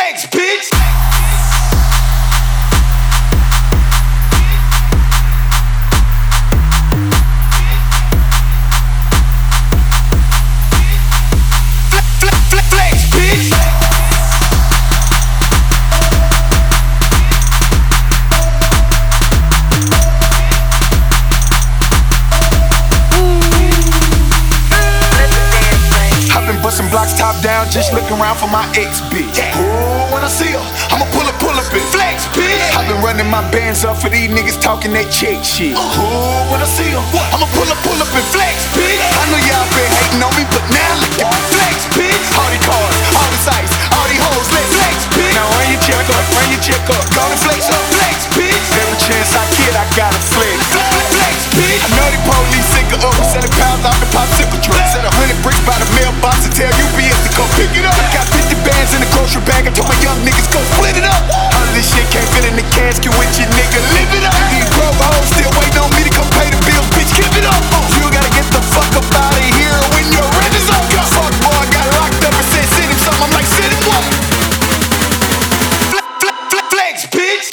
Flex, bitch. Bustin' blocks top down, just looking around for my ex bitch. Ooh, when I see her, I'ma pull up and flex, bitch. I've been running my bands up for these niggas talking that chick shit. Ooh, when I see her, I'ma pull up and flex, bitch. I know y'all been hating on me, but now look at me flex, bitch. All these cars, all this ice, all these hoes, let's flex, bitch. Now run your check up, go and flex up, flex, bitch. Every chance I get, I gotta flex, flex, bitch. I know these police sick of up, selling pounds off the popsicle truck. Set 100 bricks by the mailbox and tell UPS to come pick it up. I got 50 bands in the grocery bag and told my young niggas go split it up. All of this shit can't fit in the casket with your nigga, live it up. These broke hoes still waiting on me to come pay the bills, bitch, give it up. You gotta get the fuck up out of here when your rent is up. Fuck boy, I got locked up and said send him something, I'm like send him what? Flex, bitch.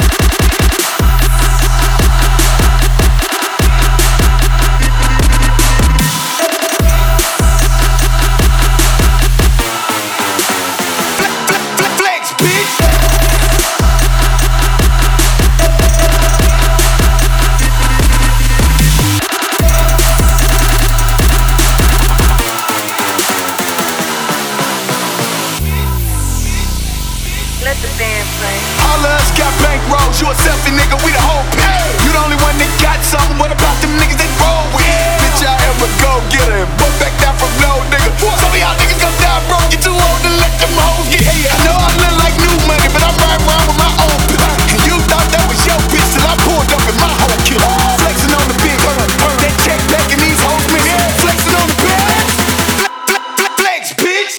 Let the band play. All of us got bankrolls, you a selfie nigga, we the whole pit. You the only one that got something, what about them niggas they roll with? Bitch, I ever go get it, but back down from no nigga. Some of y'all niggas gon' die broke, you too old to let them hoes get. I know I look like new money, but I'm riding around with my own bitch. And you thought that was your bitch till I pulled up in my whole kit. Flexing on the bitch, that check back and these hoes missing. Flexing on the bitch, flex, bitch.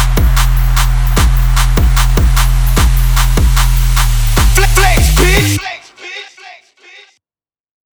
Flex, bitch.